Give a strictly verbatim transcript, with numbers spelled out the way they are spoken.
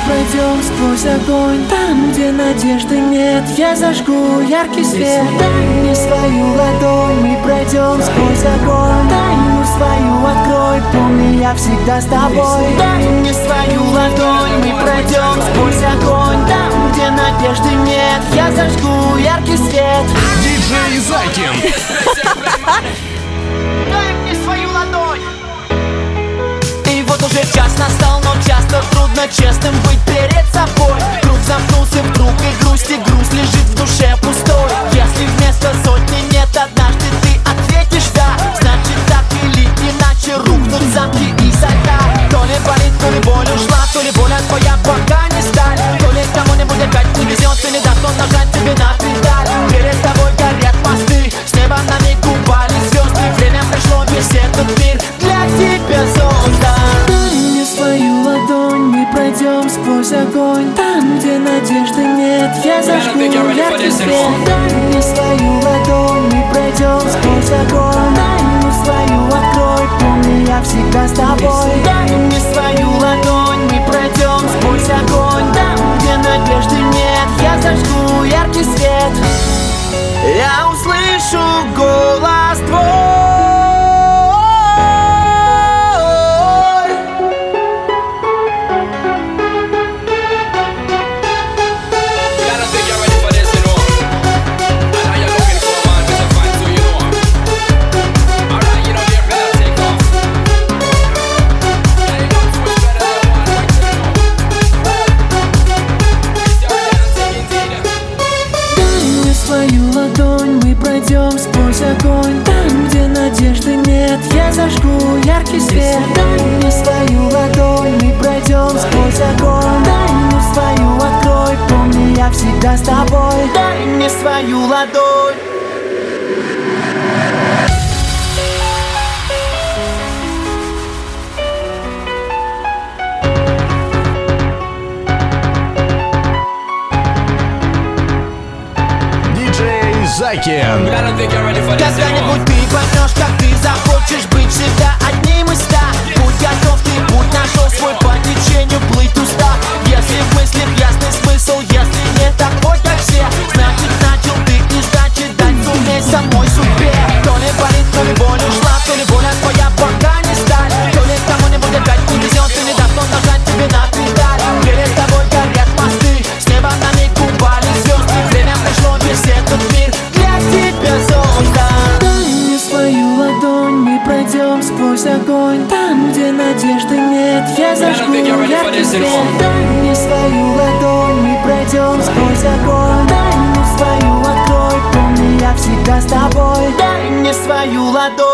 пройдем сквозь огонь. Там, где надежды нет, я зажгу яркий свет. Дай мне свою ладонь, мы пройдем сквозь огонь. Тайну свою открой, помни, я всегда с тобой. Дай мне свою ладонь, мы пройдем сквозь огонь. Там, где надежды нет, я зажгу яркий свет. Диджей Зайкин. Дай мне свою ладонь. И вот уже час настал, но часто трудно честным быть перед собой. Круг замкнулся в круг, и грусть, и груз лежит в душе пустой. Если вместо сотни нет, однажды ты ответишь да. Значит так или иначе рухнут замки и сойта. То ли болит, то ли боль ушла, то ли воля твоя пока не сталь. То ли кому-нибудь опять не везет, и не даст он нажать тебе на педаль. Перед тобой горят мосты, с неба на миг упали звезды. Время пришло, весь этот мир для тебя создан. Дай мне свою ладонь, мы пройдем сквозь огонь. Там, где надежды нет, я зажгу яркий свет. Дай мне свою ладонь, мы пройдем сквозь огонь. Тайну свою открой, помни, я всегда с тобой. Дай мне свою ладонь, мы пройдем сквозь огонь. Там, где надежды нет, я зажгу яркий свет. Я услышу голос твой. Пройдем сквозь огонь. Там, где надежды нет, я зажгу яркий свет. Дай мне свою ладонь, мы пройдем сквозь огонь. Тайну свою открой, помни, я всегда с тобой. Дай мне свою ладонь. Зайкин. Когда-нибудь ты поймешь, как ты захочешь быть всегда одним из ста. Будь готов, ты путь нашел свой, по течению плыть устав. Если в мыслях ясный смысл, если не такой, как все, значит начал ты и значит дать суметь самой судьбе. То ли болит, то ли боль ушла, то ли воля твоя пока не сталь. То ли кому-нибудь опять не везет, и не даст он нажать тебе на педаль. Перед тобой горят мосты, с неба на миг упали звезды. Время пришло, весь этот мир тебя создан. Дай мне свою ладонь, мы пройдем сквозь огонь. Там, где надежды нет, я зажгу яркий свет. Дай мне свою ладонь, мы пройдем сквозь огонь. Тайну свою открой, помни, я всегда с тобой. Дай мне свою ладонь.